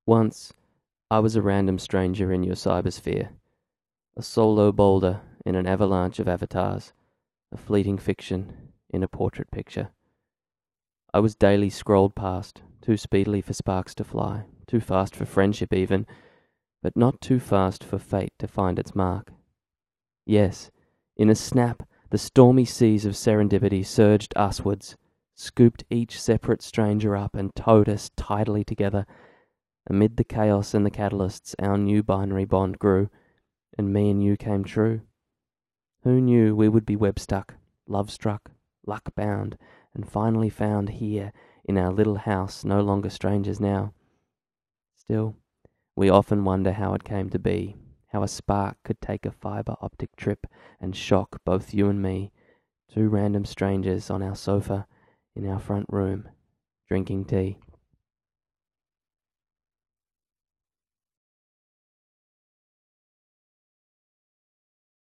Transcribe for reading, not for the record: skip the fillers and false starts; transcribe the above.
Once, I was a random stranger in your cybersphere, a solo boulder in an avalanche of avatars, a fleeting fiction in a portrait picture. I was daily scrolled past, too speedily for sparks to fly, too fast for friendship even, but not too fast for fate to find its mark. Yes, in a snap, the stormy seas of serendipity surged uswards, scooped each separate stranger up and towed us tidally together. Amid the chaos and the catalysts, our new binary bond grew, and me and you came true. Who knew we would be web-stuck, love-struck, luck-bound, and finally found here in our little house, no longer strangers now. Still, we often wonder how it came to be, how a spark could take a fibre optic trip and shock both you and me, two random strangers on our sofa in our front room, drinking tea.